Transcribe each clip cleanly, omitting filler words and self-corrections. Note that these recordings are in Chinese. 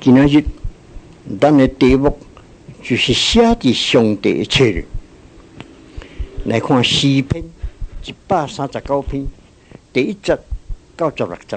今仔日，咱的题目就是写伫上帝的册里。来看诗篇139篇第1节到16节。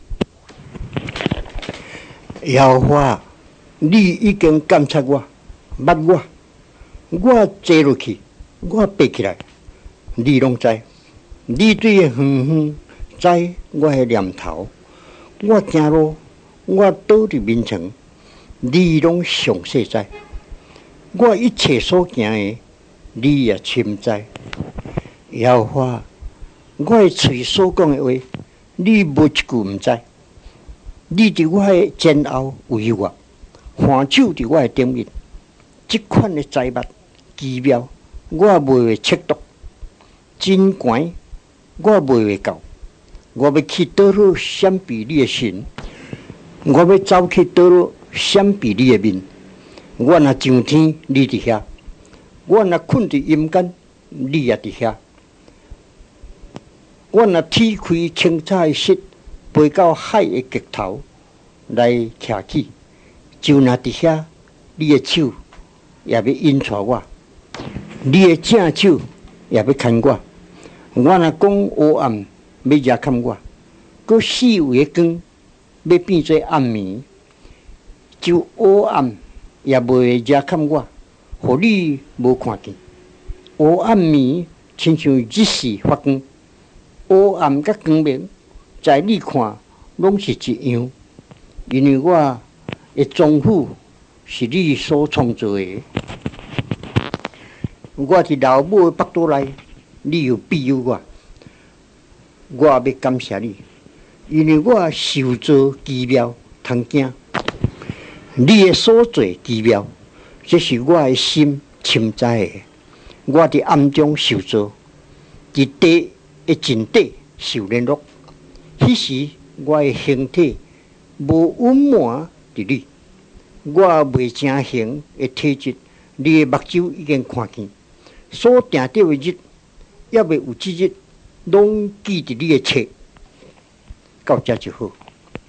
耶和华，你已经监察我、捌我坐落去，我爬起来，你拢知。你对远远知我的念头，我行路，我倒伫面前，你拢详细知。我一切所行的，你也深知。耶和华，我的嘴所讲的话，你无一句毋知。你伫我的前后为我，看守伫我的顶面，即款的财物奇妙，我袂会测度，真悬，我袂会到。我要去倒落闪避你的神，我要走去倒落闪避你的面。我若上天，你伫遐；我若困伫阴间，你也伫遐。我若踢开清早的室，飞到海的极头来徛起，就若伫遐，你的手也要引带我，你的正手也要牵我。我若讲黑暗要压砍我，佮四围的光要变做暗暝，就黑暗也袂压砍我，互你无看见。黑暗暝亲像日时发光，黑暗甲光明在你看拢是一样，因为我的宗府是你所创造的。我伫老母的腹肚内，你又庇佑我。我要感谢你，因为我受造奇妙，通惊。你的所做奇妙，这是我的心深知的。我伫暗中受造，伫地的尽底受联络。迄时我的形体无隐瞒伫你，我未成形的体质，你的目睭已经看见。所定着的日，也未有即日，拢记伫你的册。到这就好。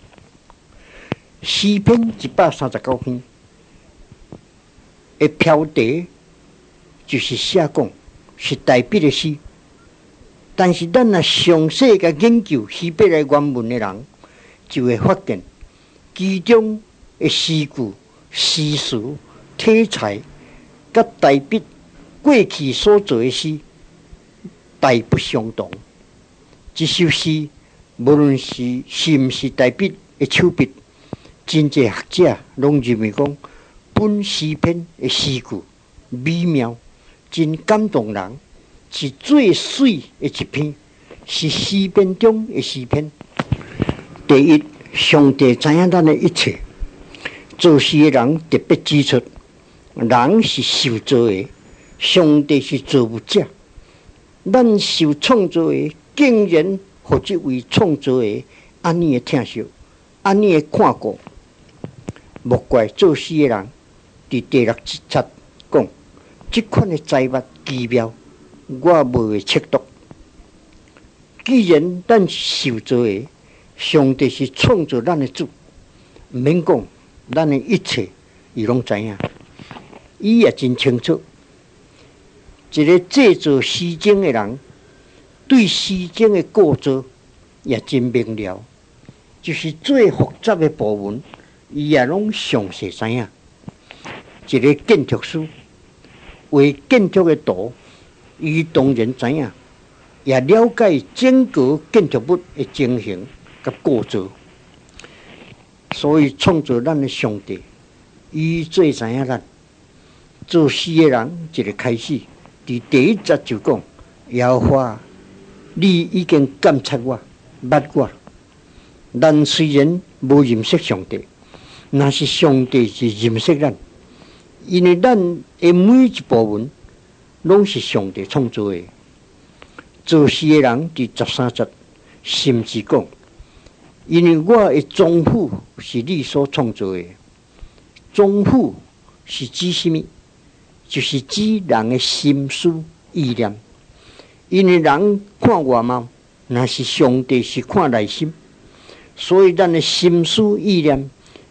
诗篇139篇的标题就是写讲是代笔的诗，但是咱若详细甲研究希伯来原文的人，就会发现其中的诗句、诗词、题材，甲代笔过去所做的诗大不相同。这首诗无论是毋是代笔的手笔，真济学者拢认为讲，本诗篇的诗句美妙，真感动人，是最水的一篇，是诗篇中的诗篇。第一，上帝知影咱的一切。做诗的人特别指出，人是受造的，上帝是造物者。咱受创造的，竟然互这位创造的安尼的疼惜，安尼的看顾。莫怪做诗的人伫第6节讲，这款的财物奇妙，我袂会测度。既然咱是受造的，上帝是创造咱的主，毋免讲，咱的一切伊拢知影，伊也真清楚。一个制作诗经的人，对诗经的构造也真明了，就是最复杂的部分，伊也拢详细知影。一个建筑师画建筑的图，伊当然知影，也了解整个建筑物的情形甲构造。所以创造咱的上帝，伊最知影咱。做诗的人一个开始，伫第1节就讲：耶和华，你已经监察我、捌我。咱虽然无认识上帝，若是上帝是认识咱，因为咱的每一部分拢是上帝创造的。做诗的人伫13节甚至讲：因为我的宗府是你所创造的。宗府是指什么？就是指人的心思意念。因为人看外貌，若是上帝是看内心，所以咱的心思意念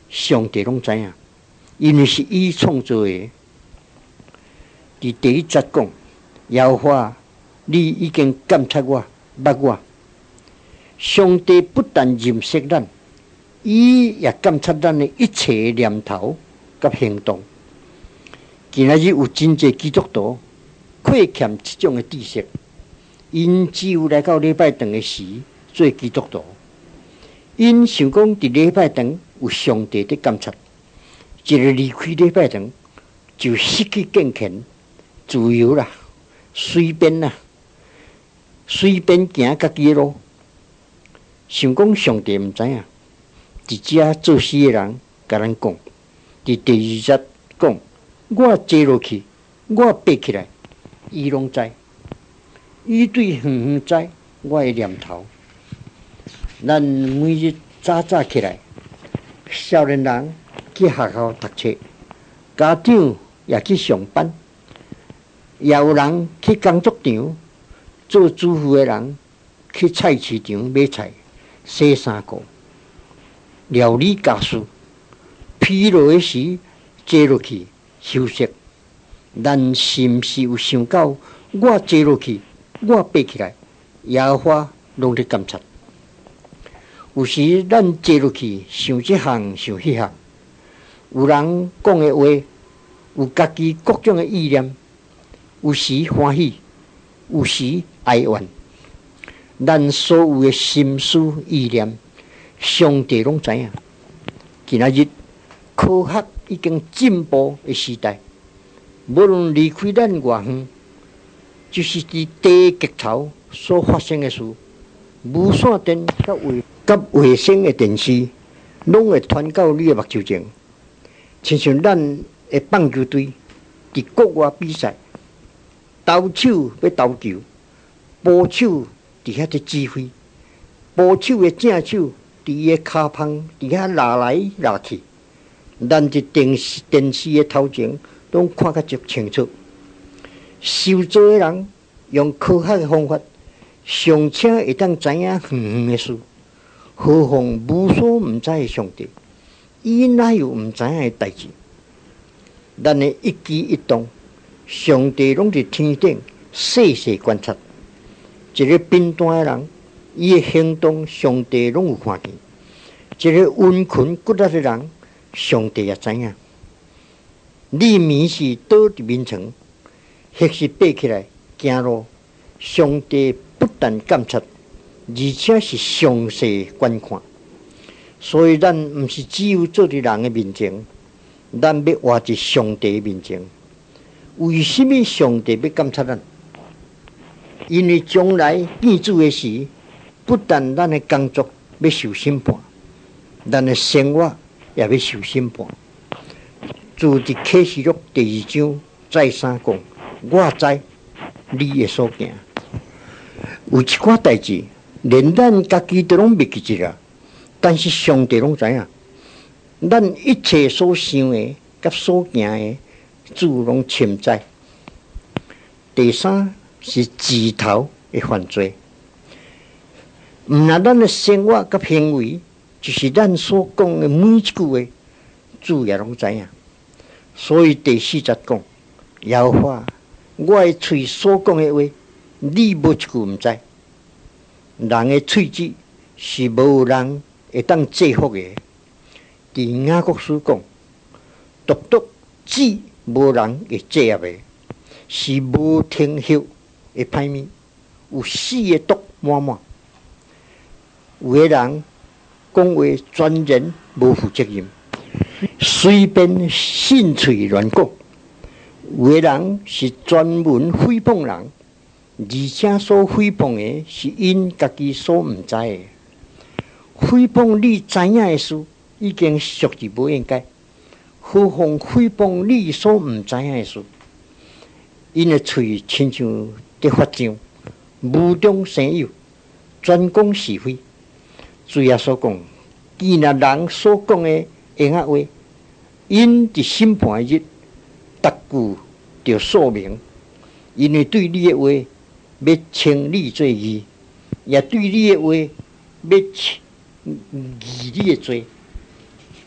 上帝拢知影，因为是伊创造的。伫第一节讲，耶和华，你已经监察我、捌我。上帝不但认识咱，伊也监察咱的一切念头甲行动。今仔日有真侪基督徒缺欠这种的知识，因只有来到礼拜堂的时做基督徒。因想讲伫礼拜堂有上帝的监察，一个离开礼拜堂就失去敬虔、自由啦，随便啦，随便行家己的路。想讲上帝毋知影，伫遮做事的人甲咱讲，伫第二节讲，我坐落去，我爬起来，伊拢知，伊对远远知我的念头。咱每日早早起来，少年人去学校读册，家长也去上班，也有人去工作场做主妇的人去菜市场买菜、洗衫裤、料理家事。疲劳的时坐落去休息。咱是毋是有想到，我坐落去，我爬起来，耶和华拢在监察。有时咱坐落去想这项想迄项，有人讲的话，有家己各种的意念，有时欢喜，有时哀怨。咱所有的心思意念，上帝拢知影。今仔日科学已经进步的时代，无论离开咱偌远，就是伫地极头所发生的事，无线电甲卫星的电视，拢会传到你的目睭前。亲像咱的棒球队伫国外比赛，投手要投球，捕手伫遐伫指挥，捕手的正手伫伊的骹旁伫遐拉来拉去。咱伫电视的头前拢看甲足清楚。受造的人用科学的方法，尚且会当知影远远的事，何况无所毋知的上帝？伊哪有毋知影的代志？咱的一举一动，上帝拢伫天顶细细观察。一个贫惰的人，伊的行动，上帝拢有看见；一个温困骨力的人，上帝也知影。你眠时倒伫眠床，或是爬起来行路，上帝不但监察，而且是详细观看。所以咱毋是只有做伫人的面前，咱要活伫上帝的面前。为什么上帝要监察咱？因为将来见主的时，不但咱的工作要受审判，咱的生活也要受审判。主伫启示录第2章再三讲，我知你的所行。有一寡代志，连咱家己都拢袂记得，但是上帝拢知影。咱一切所想的、甲所行的，主拢深知。第三是指头的犯罪，毋那咱的生活甲行为，就是咱所讲的每一句话，主也拢知影。所以第4节讲，耶和华，我的嘴所讲的话，你无一句毋知。人的喙齿是无人会当制服的。伫雅各书讲，独独指无人会制约的，是无停息的歹物，有死的毒满满。有的人讲话专人无负责任，随便信嘴乱讲；有的人是专门诽谤人，而且所诽谤的是因家己所毋知的。诽谤你知影的事，已经属于无应该，何况诽谤你所毋知影的事？因的喙亲像在发瘴，无中生有，专讲是非。主耶稣讲，既然人所讲的闲话，因伫审判日，逐句就说明，因为对你的话要称你做义，也对你的话要义你的罪。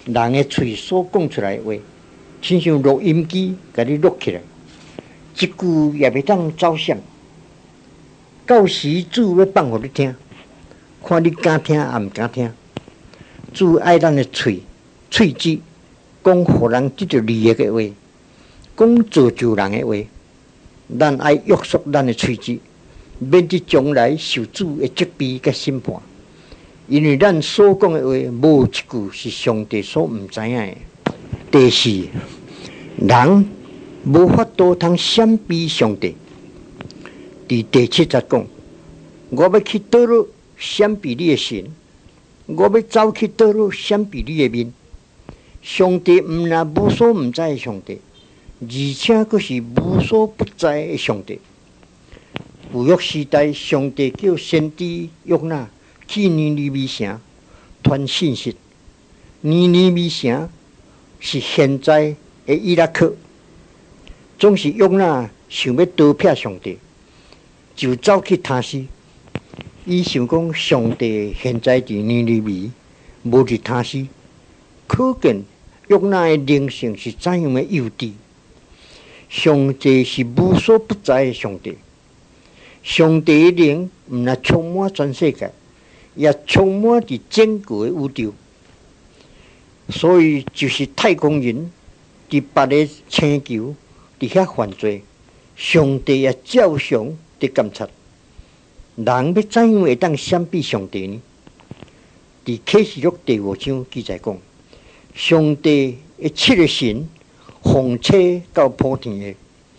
人的嘴所讲出来的话，亲像录音机甲你录起来，一句也袂当走闪。到时主要放互你听，看你敢听也毋敢听。主爱咱的喙舌，讲互人得到利益的话，讲造就人的话，咱爱约束咱的喙舌，免得将来受主的责备甲审判。因为咱所讲的话，无一句是上帝所毋知影的。第四，人无法度通闪避上帝。伫第7节讲，我要去倒落闪避你的神，我要走去倒落闪避你的面。上帝毋但无所毋知的上帝，而且佫是无所不在的上帝。旧约时代，上帝叫先知约拿去尼尼微城传信息。尼尼微城是现在的伊拉克，总是约拿想要夺撇上帝，就走去他施。伊想讲上帝现在伫尼尼微，无伫他施，可见约拿的灵性是怎样的幼稚。上帝是无所不在的上帝，上帝的灵毋但充满全世界，也充满伫整个的宇宙。所以就是太空人伫别个星球伫遐犯罪，上帝也照常伫监察。人要怎样会当闪避上帝呢？伫启示录第5章记载讲，上帝的7个神奉车到普天的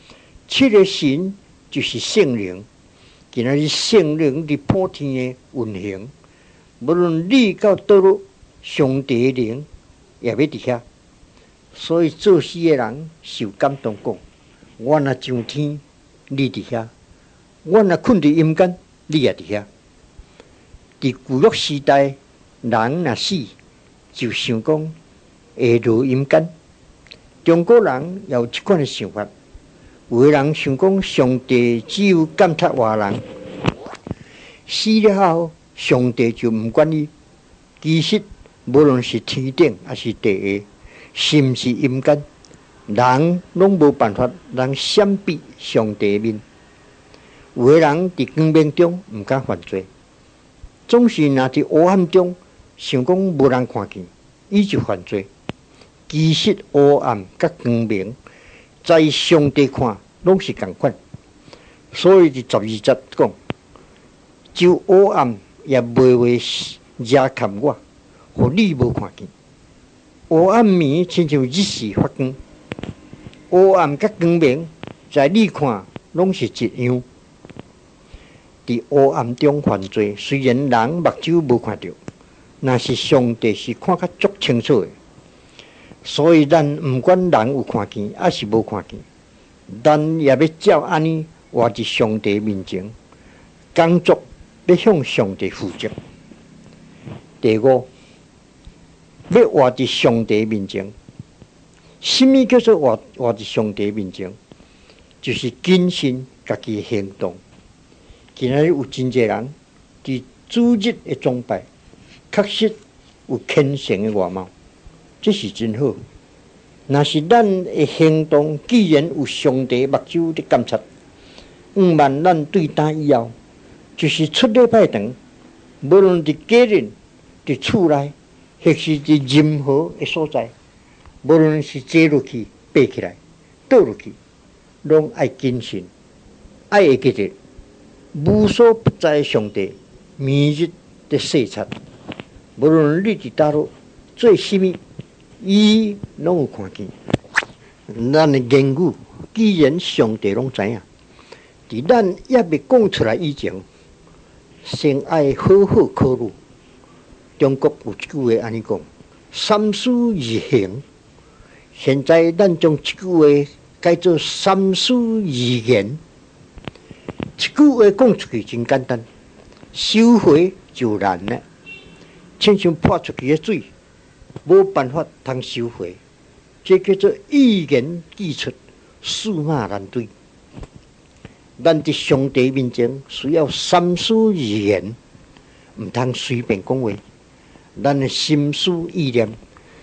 ，7个神就是圣灵。今仔日圣灵伫普天的运行，无论你到倒落，上帝的灵也要伫遐。所以做事的人受感动讲，我若上天，你伫遐；我若困伫阴间，你也伫遐。伫旧约时代，人若死，就想讲会落阴间。中国人也有这款的想法，有的人想讲上帝只有监察活人，死了后上帝就毋管你。其实无论是天顶还是地下，甚至阴间，人拢无办法能闪避上帝的面。有的人伫光明中毋敢犯罪，总是若伫黑暗中想讲无人看见，伊就犯罪。其实黑暗甲光明，在上帝看拢是共款。所以伫12节讲，就黑暗也袂会惹砍我，互你无看见。黑暗面亲像日时发光，黑暗甲光明在你看拢是一样。伫黑暗中犯罪，虽然人目睭无看到，但是上帝是看较足清楚的。所以咱毋管人有看见还是无看见，咱也要照安尼活伫上帝面前，工作要向上帝负责。第5，要活伫上帝面前。什么叫做活伫上帝面前？就是谨慎家己的行动。今仔日有真侪人伫主日的崇拜，确实有虔诚的外貌，这是真好。若是咱的行动既然有上帝目睭的监察，万咱对单以后，就是出礼拜堂，无论伫家人、伫厝内，或是伫任何的所在，无论是坐落去、爬起来、倒落去，拢爱谨慎，爱会记得无所不在的上帝明日的视察。无论你伫倒落做什么，伊拢有看见。咱的言语既然上帝拢知影，伫咱也未讲出来以前，先爱好好考虑。中国有一句话安尼讲：三思而行。现在咱将这句话改做三思而言。一句话讲出去真简单，收回就难了。亲像泼出去的水，无办法通收回，这叫做一言既出，驷马难追。咱伫上帝面前需要三思而言，毋通随便讲话。咱的心思意念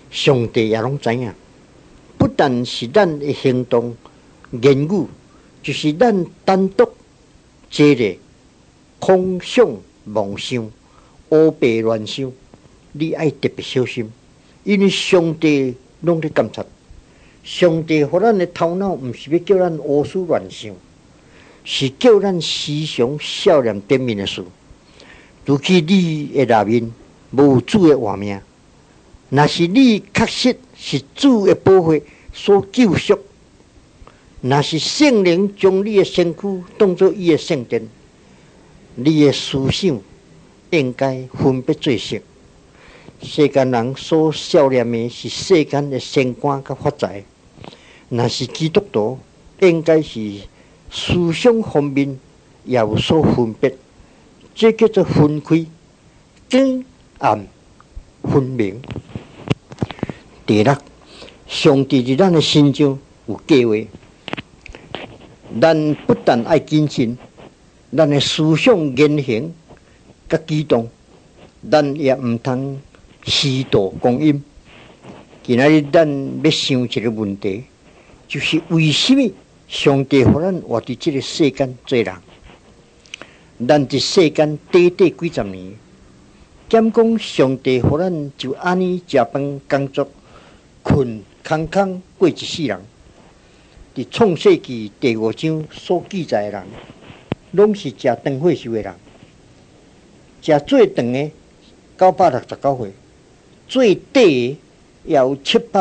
上帝也拢知影。不但是咱的行动、言语，就是咱单独坐咧空想、妄想、乌白乱想，你爱特别小心，因为上帝拢在监察。上帝互咱的头脑，毋是要叫咱胡思乱想，是叫咱时常少念顶面的事。除去你的内面无主的活命，若是你确实是主的宝血所救赎，若是圣灵将你的身躯当作伊的圣殿，你的思想应该分别做成。世间人所少念的是世间的升官甲发财，若是基督徒，应该是思想方面也有所分别，这叫做分开，光暗分明。第六，上帝伫咱的心中有计划，咱不但爱谨慎，咱的思想、言行甲举动，咱也毋通虚度光阴。今仔日咱要想一个问题，就是为什么上帝互咱活伫这个世间做人？咱伫世间短短几十年，减讲上帝互咱就安尼食饭、工作、困、空空过一世人。伫创世纪第5章所记载的人，拢是食长岁数的人，食最长的969岁，最短的也有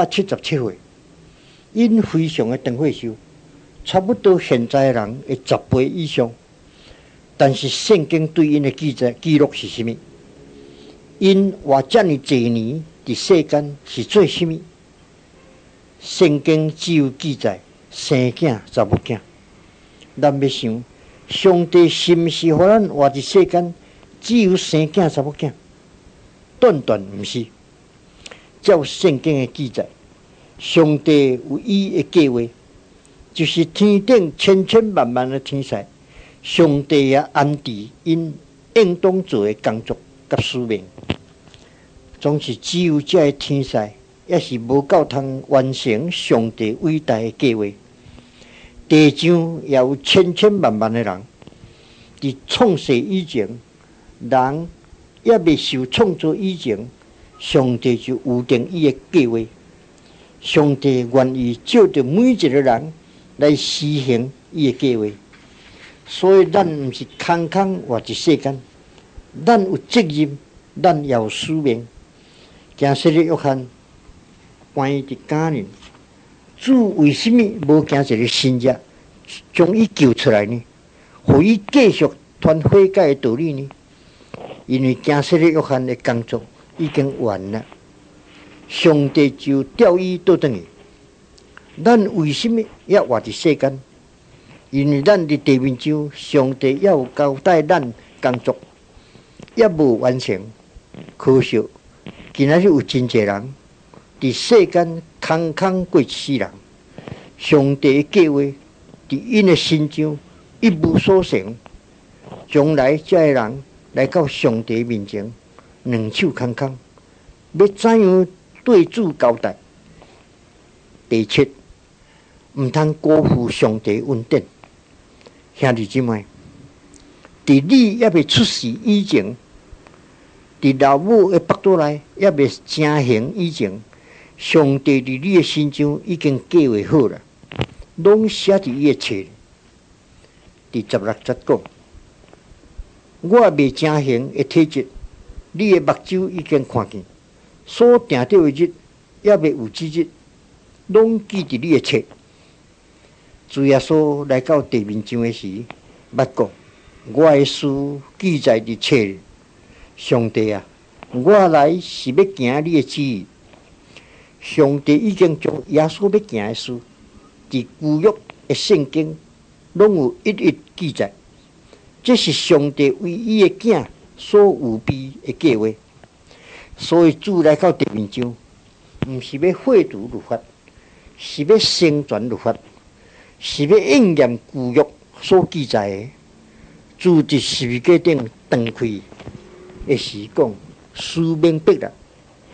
777岁，因非常的长岁数，差不多现在的人的10倍以上。但是圣经对因的记录是什么？因活这么多年伫世间是做什么？圣经只有记载生囝查某囝。咱要想，上帝是毋是互咱活伫世间只有生囝查某囝？断断毋是。照圣经的记载，上帝有伊的计划，就是天顶千千万万的天使，上帝也安置因应当做的工作甲使命。总是只有这个天使，也是无够通完成上帝伟大的计划。地上也有千千万万的人，伫创世以前，人也未受创造以前，上帝就有定伊的计划。上帝愿意照着每一个人来实行伊的计划。所以咱毋是空空活伫世间，咱有责任，咱也有使命。惊死的约翰关于伫家人，主为什么无惊一个新约将伊救出来呢？互伊继续传悔改的道理呢？因为惊死的约翰的工作已经完了，上帝就调伊倒转去。咱为什么要活伫世间？因为咱伫地面上，上帝也有交代咱工作，也无完成。可惜今仔日有真济人伫世间空空过一世人，上帝的计划伫因的心中一无所成。将来这个人来到上帝面前，两手空空，要怎样对主交代？第七，毋通辜负上帝恩典。兄弟姊妹，伫你也未出世以前，伫老母的腹肚内也未成形以前，上帝伫你的心中已经计划好了，拢写伫伊的册。第16节讲，我未成形的体质，你的目睭已经看见，所定着的日也未有之日，拢记伫你的册。主耶稣来到地面上的时，捌讲：我的事记载伫册里。上帝啊，我来是要行你的旨意。上帝已经将耶稣要行的事，伫旧约的圣经拢有一一记载。这是上帝为伊的囝所有备的计划。所以主来到地面上，毋是要废除律法，是要成全律法，是要应验旧约所记载的。主伫十字架顶断开的时讲，书明白了，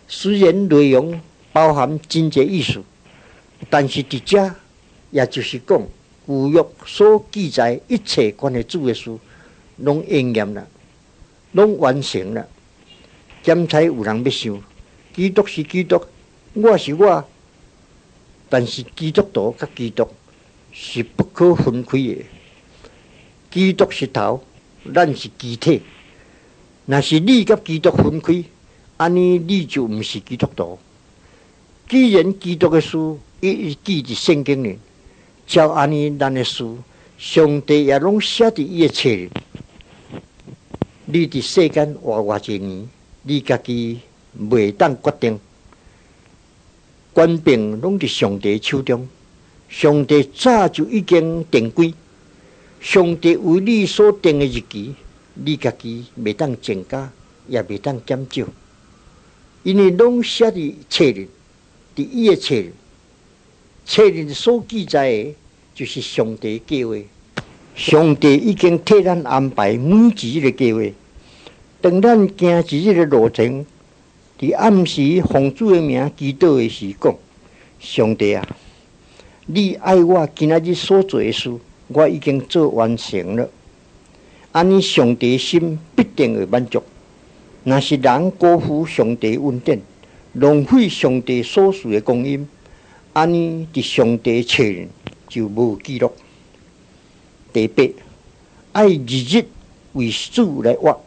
虽然内容包含真侪意思，但是伫遮也就是讲，旧约所记载一切关于主的事，拢应验了，拢完成了。检采有人要想，基督是基督，我是我，但是基督徒甲基督是不可分开的。基督是头，咱是肢体。若是你甲基督分开，安尼你就毋是基督徒。既然基督的事一记伫圣经里，照安尼咱的事，上帝也拢写伫伊的册里。你伫世间活偌济年，你家己袂当决定，权柄拢伫上帝手中。上帝早就已经定规，上帝为你所定的日期，你家己袂当增加，也袂当减少，因为拢写伫册里，伫伊的册里。册里所记载的，就是上帝计划。上帝已经替咱安排每一日的计划。当咱行一日的路程，伫暗时奉主的名祈祷的时讲：上帝啊，你爱我今仔日所做的事，我已经做完成了。安尼，上帝的心必定会满足。若是人辜负上帝的恩典，浪费上帝所赐的光阴，安尼伫上帝的册里就无记录。第八，爱日日为主来活。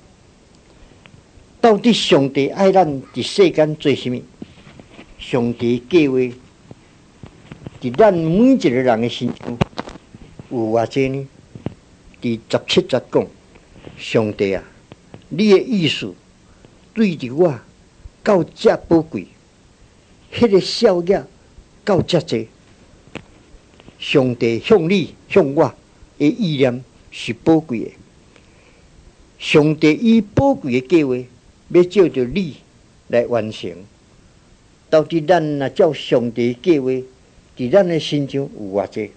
到底上帝爱咱伫世间做甚物？上帝计划伫咱每一个人的心中有偌济呢？伫17节讲，上帝啊，你的意思对着我到遮宝贵，迄个效益到遮济。上帝向你向我的意念是宝贵的。上帝以宝贵的计划要照着你来完成。到底咱若照上帝的计划，伫咱的心中有偌济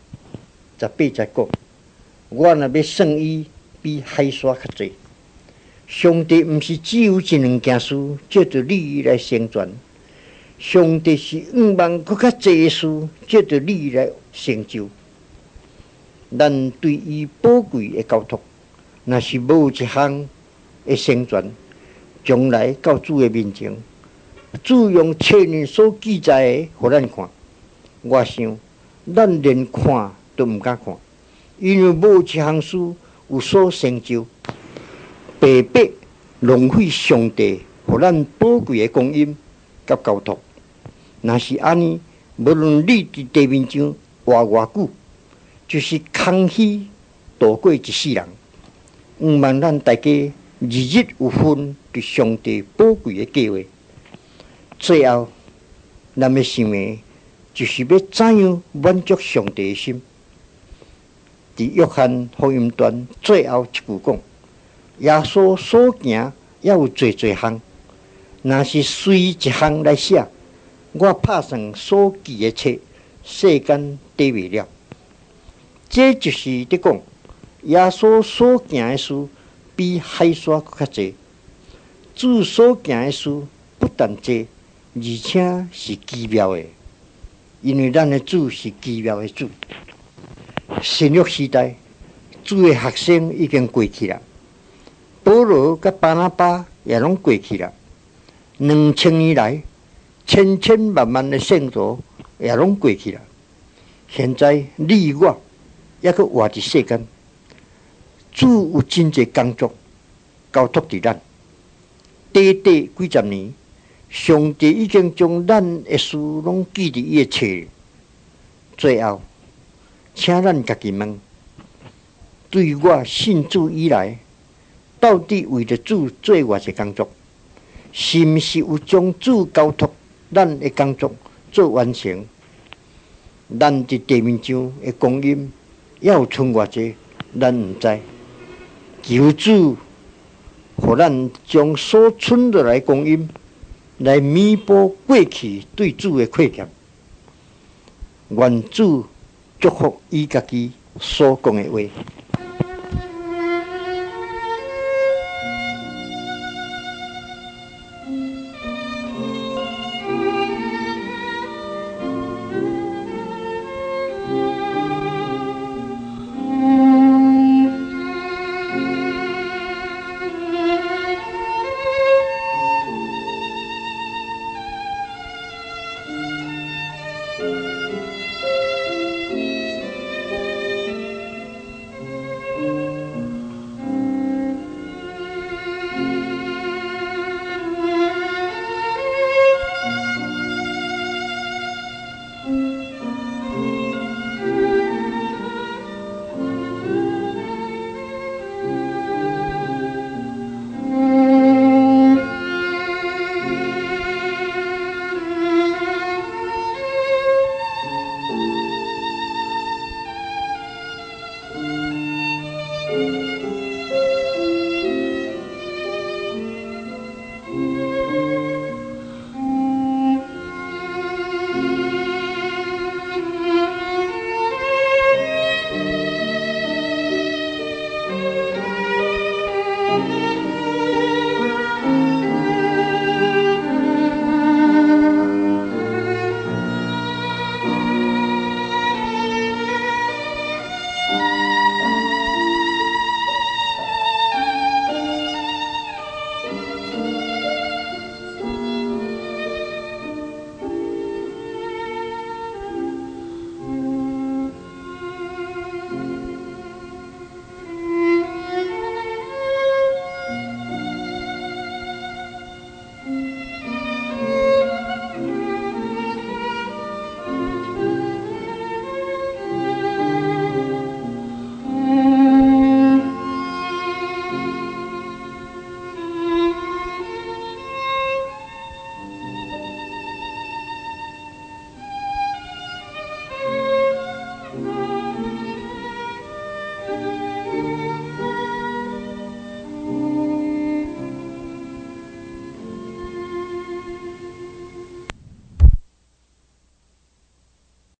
？18节讲，我若要算伊，比海沙较济。上帝毋是只有一两件事照着你来成全，上帝是5万搁较济的事照着你来成就。咱对伊宝贵的交托，若是无一项会成全，将来到主的面前，主用册里所记载的，互咱看。我想，咱连看都毋敢看，因为无一项事有所成就，白白浪费上帝互咱宝贵的光阴甲交托。若是安尼，无论你伫地面上活偌久，就是空虚度过一世人。毋望咱大家日日有份伫上帝宝贵的计划。最后，咱要想的，就是要怎样满足上帝的心。伫约翰福音段最后一句讲：耶稣所行也有侪项，若是随一项来写，我拍算所记的册，世间底未了。这就是伫讲，耶稣所行的事比海沙较济。主所行的事不但济，而且是奇妙的，因为咱的主是奇妙的主。新约时代，主的学生已经过去了，保罗甲巴拿巴也拢过去了。2000年来，千千万万的圣徒也拢过去了。现在你我也搁活伫世间，主有真侪工作交托伫咱。短短几十年，上帝已经将咱的事拢记伫伊的册里。最后，请咱家己问：对我信主以来，到底为着主做偌济工作？是毋是有将主交托咱的工作做完成？咱伫地面上的光阴还有剩偌济，咱毋知。求主，互咱将所剩落来的光阴来弥补过去对主的亏欠。愿主祝福伊家己所讲的话。